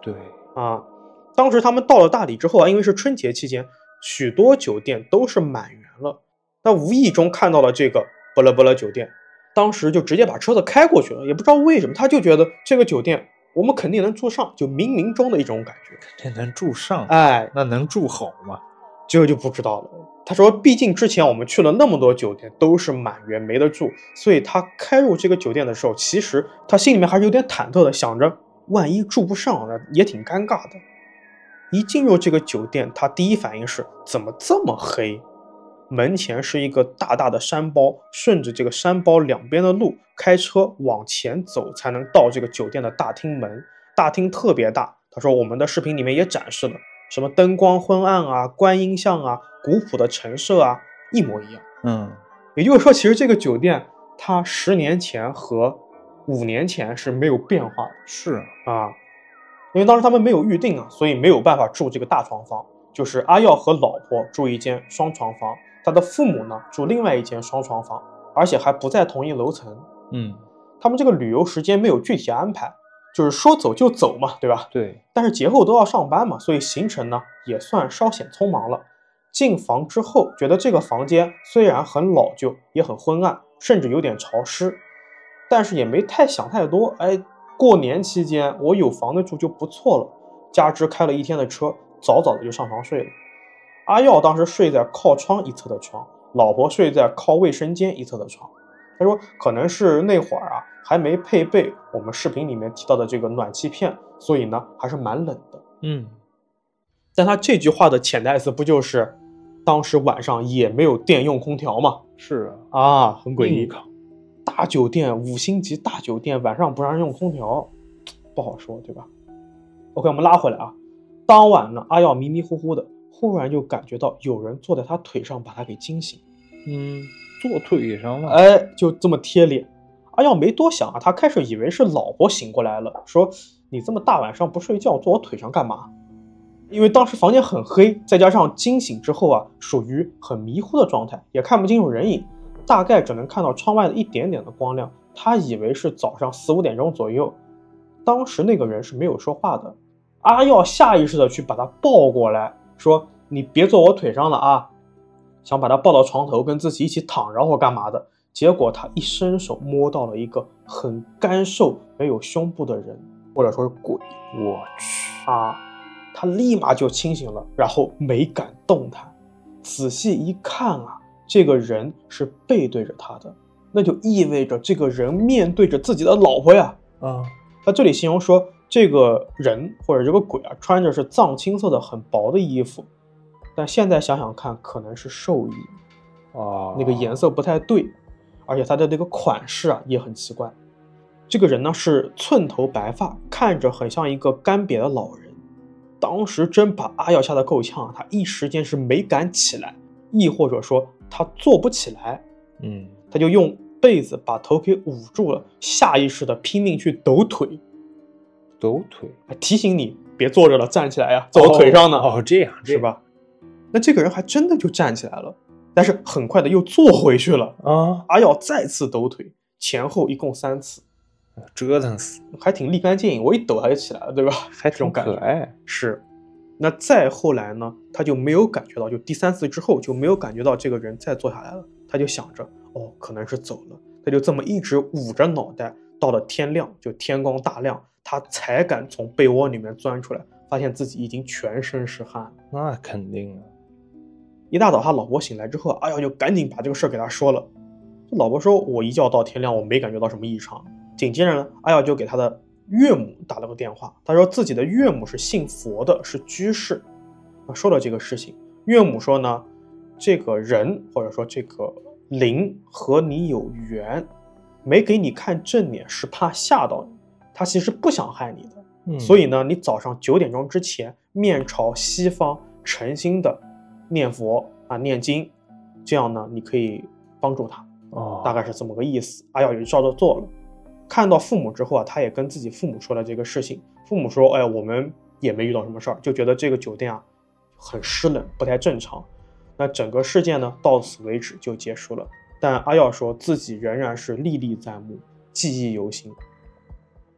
对啊。当时他们到了大理之后啊，因为是春节期间，许多酒店都是满员了。那无意中看到了这个不勒不勒酒店，当时就直接把车子开过去了，也不知道为什么，他就觉得这个酒店我们肯定能住上，就冥冥中的一种感觉， 肯定能住上。 哎， 那能住好吗？ 这个就不知道了。他说，毕竟之前我们去了那么多酒店，都是满员没得住，所以他开入这个酒店的时候，其实他心里面还是有点忐忑的，想着万一住不上，也挺尴尬的。一进入这个酒店，他第一反应是怎么这么黑？门前是一个大大的山包，顺着这个山包两边的路开车往前走，才能到这个酒店的大厅门。大厅特别大，他说我们的视频里面也展示了，什么灯光昏暗啊、观音像啊、古朴的陈设啊，一模一样。 嗯， 也就是说，其实这个酒店它十年前和五年前是没有变化的。 是啊，因为当时他们没有预定啊，所以没有办法住这个大床房，就是阿耀和老婆住一间双床房，他的父母呢住另外一间双床房，而且还不在同一楼层。 嗯， 他们这个旅游时间没有具体安排，就是说走就走嘛，对吧？ 对。 但是节后都要上班嘛，所以行程呢也算稍显匆忙了。进房之后，觉得这个房间虽然很老旧，也很昏暗，甚至有点潮湿，但是也没太想太多。哎，过年期间我有房子住就不错了。加之开了一天的车，早早的就上床睡了。阿耀当时睡在靠窗一侧的床，老婆睡在靠卫生间一侧的床。他说可能是那会儿啊还没配备我们视频里面提到的这个暖气片，所以呢还是蛮冷的。 嗯， 但他这句话的潜台词不就是当时晚上也没有电用空调吗？ 是啊，啊很诡异。 嗯、 大酒店，五星级大酒店晚上不让人用空调，不好说，对吧？ OK， 我们拉回来啊。当晚呢，阿耀迷迷糊糊的，忽然就感觉到有人坐在他腿上，把他给惊醒。 嗯，坐腿上了。 哎，就这么贴脸。阿耀没多想啊，他开始以为是老婆醒过来了，说你这么大晚上不睡觉，坐我腿上干嘛？因为当时房间很黑，再加上惊醒之后啊，属于很迷糊的状态，也看不清楚人影，大概只能看到窗外的一点点的光亮。他以为是早上四五点钟左右，当时那个人是没有说话的。阿耀下意识的去把他抱过来，说你别坐我腿上了啊，想把他抱到床头跟自己一起躺着或干嘛的。结果他一伸手摸到了一个很干瘦没有胸部的人，或者说是鬼。 我去啊！他立马就清醒了，然后没敢动弹。仔细一看啊，这个人是背对着他的，那就意味着这个人面对着自己的老婆呀。 啊， 他这里形容说，这个人或者这个鬼啊，穿着是藏青色的很薄的衣服，但现在想想看，可能是寿衣。 哦， 那个颜色不太对，而且他的这个款式啊也很奇怪。这个人呢是寸头白发，看着很像一个干瘪的老人。当时真把阿耀吓得够呛，他一时间是没敢起来，亦或者说他坐不起来。 嗯， 他就用被子把头给捂住了，下意识的拼命去抖腿。 抖腿， 提醒你别坐着了，站起来呀，坐我腿上呢。 哦，这样是吧？那这个人还真的就站起来了，但是很快的又坐回去了。 啊， 阿耀再次抖腿，前后一共三次。 折腾死， 还挺立竿见影，我一抖他就起来了，对吧？ 还挺可爱。 是。那再后来呢，他就没有感觉到，就第三次之后就没有感觉到这个人再坐下来了。他就想着，哦，可能是走了。他就这么一直捂着脑袋，到了天亮，就天光大亮，他才敢从被窝里面钻出来，发现自己已经全身是汗。 那肯定啊。 一大早他老婆醒来之后，阿耀就赶紧把这个事儿给他说了。老婆说，我一觉到天亮，我没感觉到什么异常。紧接着呢，阿耀就给他的岳母打了个电话，他说自己的岳母是信佛的，是居士。说了这个事情，岳母说呢，这个人或者说这个灵和你有缘，没给你看正脸是怕吓到你，他其实不想害你的。 嗯、 所以呢，你早上九点钟之前面朝西方，诚心的念佛啊念经，这样呢你可以帮助他。 哦， 大概是这么个意思。阿耀也就照着做了。看到父母之后啊，他也跟自己父母说了这个事情。父母说，哎，我们也没遇到什么事儿，就觉得这个酒店啊很湿冷，不太正常。那整个事件呢到此为止就结束了。但阿耀说自己仍然是历历在目，记忆犹新。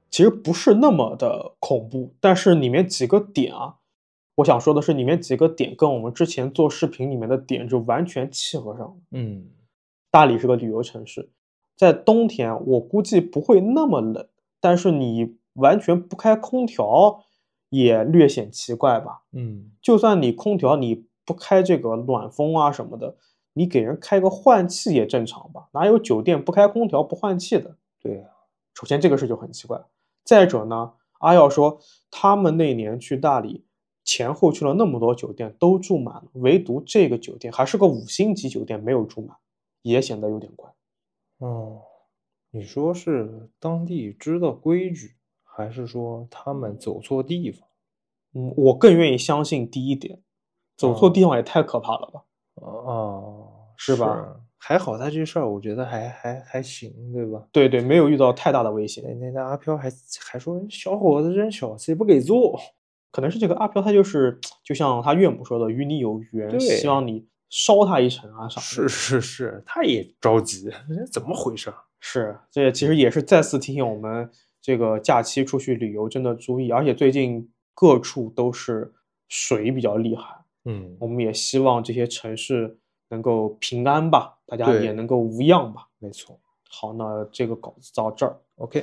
其实不是那么的恐怖，但是里面几个点啊，我想说的是里面几个点跟我们之前做视频里面的点就完全契合上了。 嗯大理是个旅游城市，在冬天我估计不会那么冷，但是你完全不开空调也略显奇怪吧。 嗯， 就算你空调你不开这个暖风啊什么的，你给人开个换气也正常吧？哪有酒店不开空调不换气的？ 对呀、 首先这个事就很奇怪。再者呢，阿耀说他们那年去大理，前后去了那么多酒店都住满了，唯独这个酒店还是个五星级酒店没有住满，也显得有点怪。 哦，你说是当地知道规矩，还是说他们走错地方？ 嗯，我更愿意相信第一点，走错地方也太可怕了吧， 哦， 是吧？ 还好他这事儿，我觉得还还还行，对吧？ 对对，没有遇到太大的危那险。 那那阿飘还还说小伙子真小气，不给做。 可能是这个阿飘他就是就像他岳母说的，与你有缘，希对， 望你捎他一程啊啥的。 是是是，他也着急，怎么回事儿？ 是，这其实也是再次提醒我们，这个假期出去旅游真的注意，而且最近各处都是水比较厉害， 嗯， 我们也希望这些城市能够平安吧，大家对也能够无恙吧。 没错。 好，那这个稿子到这儿。 OK，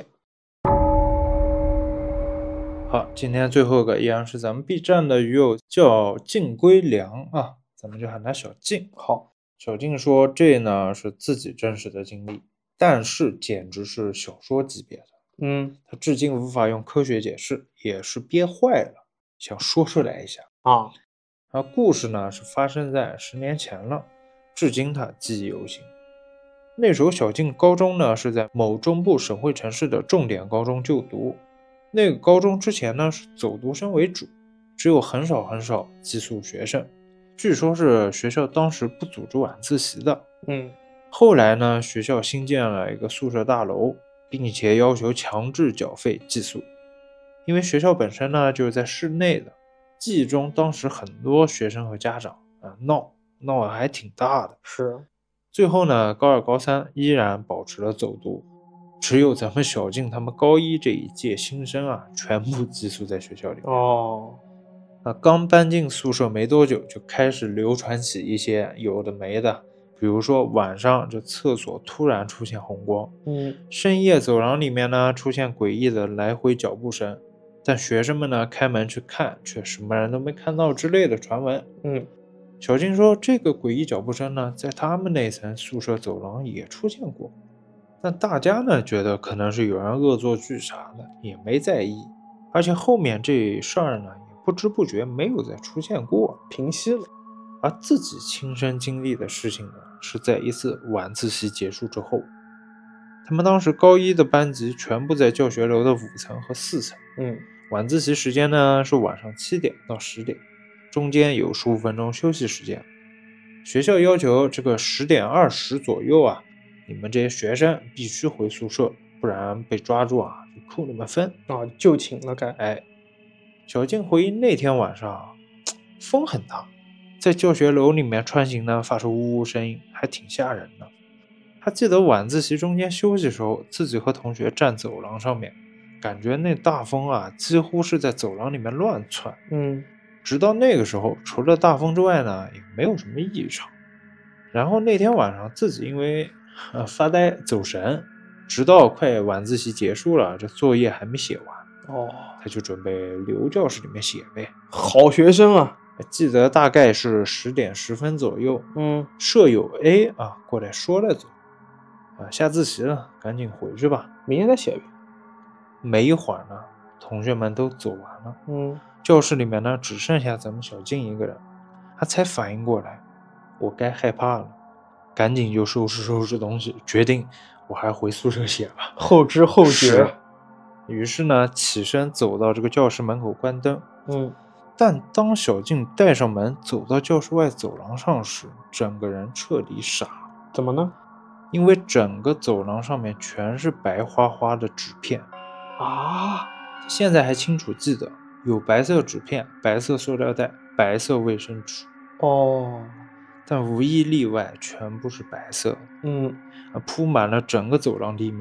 好，今天最后一个依然是咱们 B 站的鱼友叫静归良啊，咱们就喊他小静。 好， 小静说这呢是自己真实的经历，但是简直是小说级别的， 嗯他至今无法用科学解释，也是憋坏了，想说出来一下。 啊， 而故事呢是发生在十年前了，至今他记忆犹新。那时候小静高中呢是在某中部省会城市的重点高中就读，那个高中之前呢是走读生为主，只有很少很少寄宿学生，据说是学校当时不组织晚自习的。 嗯后来呢，学校新建了一个宿舍大楼，并且要求强制缴费寄宿，因为学校本身呢就是在市内的。记忆中当时很多学生和家长啊闹闹得还挺大的。 是， 最后呢，高二高三依然保持了走读，只有咱们小静他们高一这一届新生啊，全部寄宿在学校里。 哦， 啊，刚搬进宿舍没多久，就开始流传起一些有的没的，比如说晚上这厕所突然出现红光， 嗯深夜走廊里面呢出现诡异的来回脚步声，但学生们呢开门去看，却什么人都没看到之类的传闻。 嗯小静说，这个诡异脚步声呢，在他们那层宿舍走廊也出现过，但大家呢觉得可能是有人恶作剧啥的，也没在意。而且后面这事儿呢，也不知不觉没有再出现过。 平息了。 而自己亲身经历的事情呢，是在一次晚自习结束之后，他们当时高一的班级全部在教学楼的五层和四层， 嗯晚自习时间呢是晚上七点到十点，中间有十五分钟休息时间。学校要求这个十点二十左右啊，你们这些学生必须回宿舍，不然被抓住啊就扣你们分。 啊，就寝了该。 哎，小静回忆那天晚上风很大，在教学楼里面穿行呢，发出呜呜声音，还挺吓人的。他记得晚自习中间休息时候，自己和同学站走廊上面，感觉那大风啊，几乎是在走廊里面乱窜。 嗯直到那个时候，除了大风之外呢，也没有什么异常。然后那天晚上，自己因为呃发呆走神，直到快晚自习结束了，这作业还没写完， 哦， 他就准备留教室里面写呗。 好学生啊。 记得大概是十点十分左右， 嗯舍友 A 啊过来说了嘴，啊下自习了，赶紧回去吧。 明天再写呗。 没一会儿呢，同学们都走完了， 嗯教室里面呢只剩下咱们小静一个人，他才反应过来，我该害怕了，赶紧就收拾收拾东西，决定我还回宿舍写吧。 后知后觉。 是于是呢，起身走到这个教室门口关灯。 嗯但当小静带上门走到教室外走廊上时，整个人彻底傻了， 怎么呢？ 因为整个走廊上面全是白花花的纸片。 啊， 现在还清楚记得有白色纸片、白色塑料袋、白色卫生纸， 哦， 但无一例外全部是白色的， 嗯啊铺满了整个走廊地面。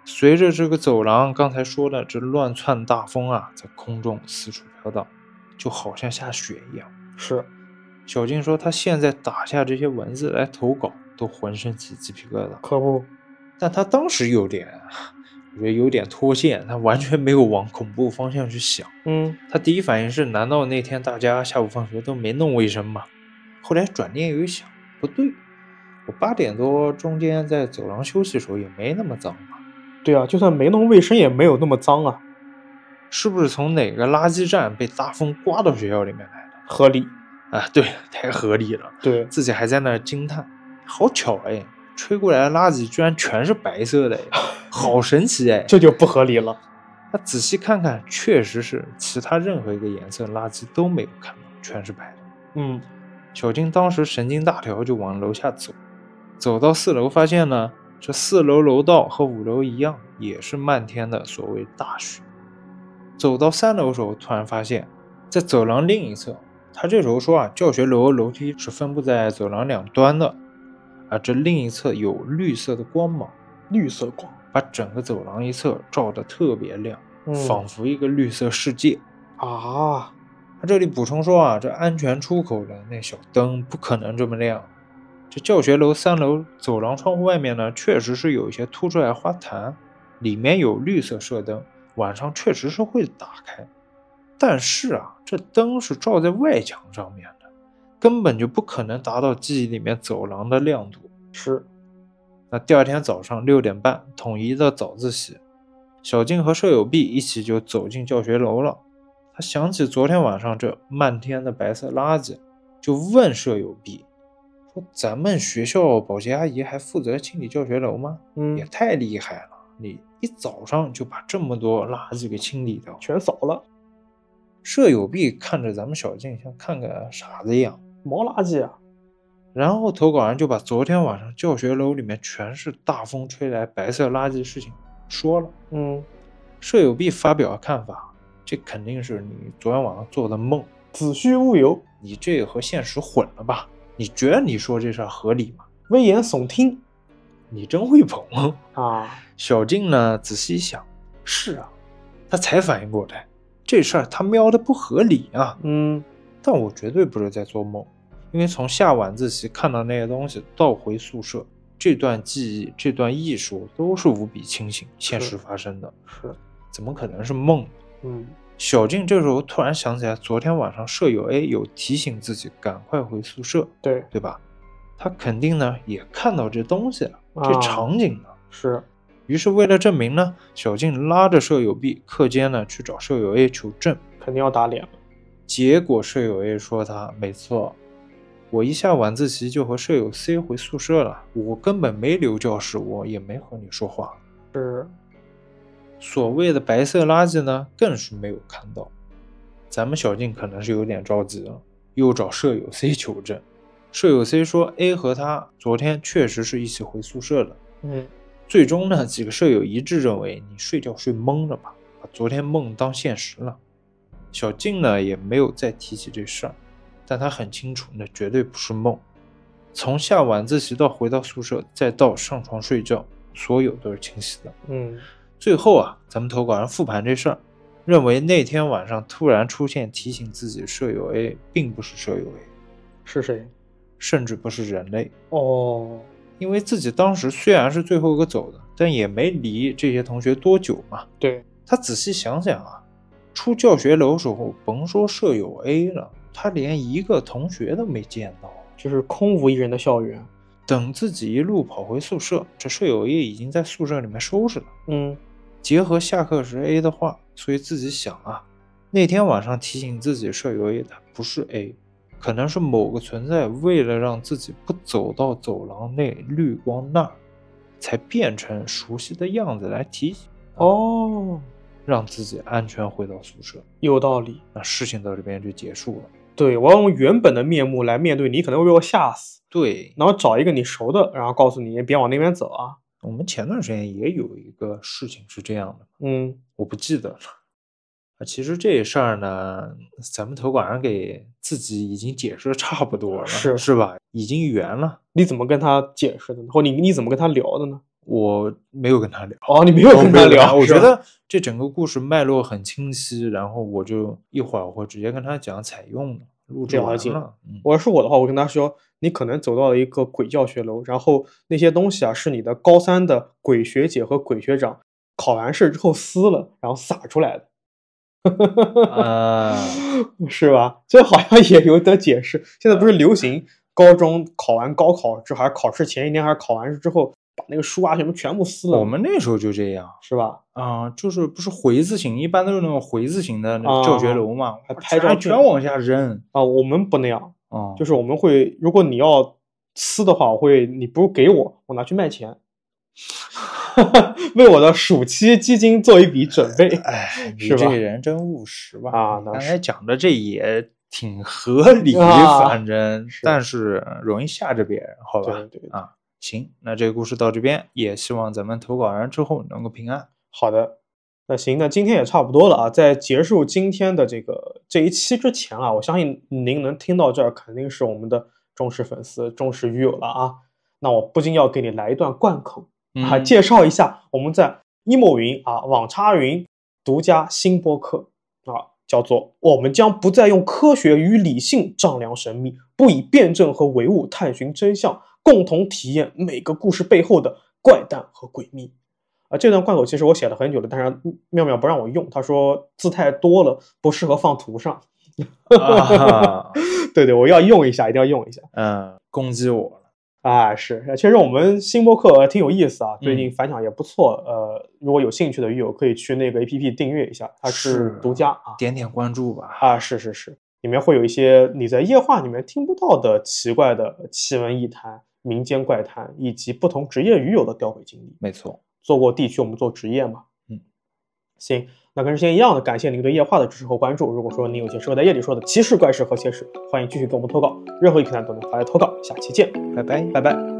随着这个走廊刚才说的这乱窜大风啊，在空中四处飘荡，就好像下雪一样。 是， 小静说他现在打下这些文字来投稿都浑身起鸡皮疙瘩， 可不， 但他当时有点我觉得有点脱线，他完全没有往恐怖方向去想。 嗯， 他第一反应是难道那天大家下午放学都没弄卫生吗？后来转念又一想，不对，我八点多中间在走廊休息的时候也没那么脏吧？ 对啊，就算没弄卫生也没有那么脏啊， 是不是从哪个垃圾站被大风刮到学校里面来的？ 合理。 啊，对，太合理了。 对， 自己还在那儿惊叹，好巧哎，吹过来的垃圾居然全是白色的哎，好神奇哎！ 这就不合理了。 他仔细看看，确实是其他任何一个颜色垃圾都没有看到，全是白的。 嗯， 小金当时神经大条，就往楼下走。走到四楼，发现呢，这四楼楼道和五楼一样，也是漫天的所谓大雪。走到三楼的时候，突然发现，在走廊另一侧，他这时候说啊，教学楼楼梯是分布在走廊两端的，而这另一侧有绿色的光芒， 绿色光把整个走廊一侧照得特别亮， 嗯仿佛一个绿色世界。 啊， 他这里补充说啊，这安全出口的那小灯不可能这么亮。这教学楼三楼走廊窗户外面呢，确实是有一些凸出来花坛，里面有绿色射灯，晚上确实是会打开。但是啊，这灯是照在外墙上面的，根本就不可能达到记忆里面走廊的亮度。 是。 那第二天早上六点半，统一的早自习，小静和舍友 B 一起就走进教学楼了。他想起昨天晚上这漫天的白色垃圾，就问舍友 B 说：“咱们学校保洁阿姨还负责清理教学楼吗？ 嗯， 也太厉害了！你一早上就把这么多垃圾给清理掉， 全扫了。 舍友 B 看着咱们小静像看个傻子一样， 毛垃圾啊！ 然后投稿人就把昨天晚上教学楼里面全是大风吹来白色垃圾的事情说了。 嗯， 舍友 B 发表看法，这肯定是你昨天晚上做的梦， 子虚乌有， 你这和现实混了吧？你觉得你说这事儿合理吗？ 危言耸听你真会捧啊！ 小静呢，仔细一想，是啊，他才反应过来，这事儿他瞄的不合理啊。 嗯， 但我绝对不是在做梦，因为从下晚自习看到那些东西到回宿舍，这段记忆、这段艺术都是无比清醒、现实发生的， 是， 怎么可能是梦？ 嗯， 小静这时候突然想起来，昨天晚上舍友 A 有提醒自己赶快回宿舍， 对对吧？他肯定呢也看到这东西了， 啊这场景呢。 是。 于是为了证明呢，小静拉着舍友 B 课间呢去找舍友 A 求证， 肯定要打脸了。 结果舍友 A 说他没错，我一下晚自习就和舍友 C 回宿舍了，我根本没留教室，我也没和你说话。 是。 所谓的白色垃圾呢，更是没有看到。咱们小静可能是有点着急了，又找舍友 C 求证。舍友 C 说 A 和他昨天确实是一起回宿舍的。 嗯， 最终呢，几个舍友一致认为你睡觉睡懵了吧，把昨天梦当现实了。小静呢也没有再提起这事儿，但他很清楚那绝对不是梦。从下晚自习到回到宿舍，再到上床睡觉，所有都是清晰的。 嗯， 最后啊，咱们投稿人复盘这事儿，认为那天晚上突然出现提醒自己舍友 A 并不是舍友 A， 是谁？ 甚至不是人类哦。 因为自己当时虽然是最后一个走的，但也没离这些同学多久嘛。 对， 他仔细想想啊，出教学楼时候甭说舍友 A 了，他连一个同学都没见到， 就是空无一人的校园。 等自己一路跑回宿舍，这舍友 A 已经在宿舍里面收拾了。 嗯， 结合下课时 A 的话，所以自己想啊，那天晚上提醒自己舍友 A 的不是 A， 可能是某个存在为了让自己不走到走廊内绿光那儿，才变成熟悉的样子来提醒哦， 让自己安全回到宿舍。 有道理。 那事情到这边就结束了。 对，我要用原本的面目来面对你，可能会被我吓死。 对， 然后找一个你熟的，然后告诉你别往那边走啊。 我们前段时间也有一个事情是这样的， 嗯， 我不记得了。啊，其实这事儿呢，咱们投稿人给自己已经解释的差不多了， 是是吧？已经圆了。 你怎么跟他解释的呢？或你你怎么跟他聊的呢？ 我没有跟他聊。 哦，你没有跟他聊， 我觉得这整个故事脉络很清晰，然后我就一会儿我会直接跟他讲采用的，录制完了。嗯， 我是我的话，我跟他说，你可能走到了一个鬼教学楼，然后那些东西啊是你的高三的鬼学姐和鬼学长考完试之后撕了，然后撒出来的。 啊， 是吧？这好像也有得解释。现在不是流行高中考完高考之后，还是考试前一天，还是考完试之后，把那个书啊什么全部撕了？ 我们那时候就这样， 是吧？ 啊、就是不是回字形，一般都是那种回字形的那个教学楼嘛， 啊、还拍照全全往下扔啊。我们不那样， 哦、 就是我们会，如果你要撕的话，我会，你不如给我，我拿去卖钱。为我的暑期基金做一笔准备。 哎，你是吧？ 这个人真务实吧？ 啊， 刚才讲的这也挺合理， 啊、 反正是但是容易吓着别人，好吧？ 对对对啊，行，那这个故事到这边，也希望咱们投稿完之后能够平安。 好的，那行，那今天也差不多了啊。在结束今天的这个这一期之前啊，我相信您能听到这儿，肯定是我们的忠实粉丝、忠实鱼友了啊。那我不禁要给你来一段贯口。啊，介绍一下我们在 emo 云啊网叉云独家新播客啊，叫做我们将不再用科学与理性丈量神秘，不以辩证和唯物探寻真相，共同体验每个故事背后的怪诞和诡秘。啊，这段贯口其实我写了很久了，但是妙妙不让我用，他说字太多了，不适合放图上。啊、对对，我要用一下，一定要用一下。 嗯，攻击我。 啊，是，其实我们新播客挺有意思啊，最近反响也不错。嗯、呃，如果有兴趣的鱼友可以去那个 A P P 订阅一下，它是独家啊， 点点关注吧。 啊，是是是，里面会有一些你在夜话里面听不到的奇怪的奇闻异谈、民间怪谈，以及不同职业鱼友的吊诡经历。 没错， 做过地区，我们做职业嘛。嗯，行，那跟之前一样的，感谢您对夜话的支持和关注。如果说你有些适合在夜里说的奇事怪事和切事，欢迎继续给我们投稿，任何一个平台都能发来投稿。下期见， 拜拜， 拜拜。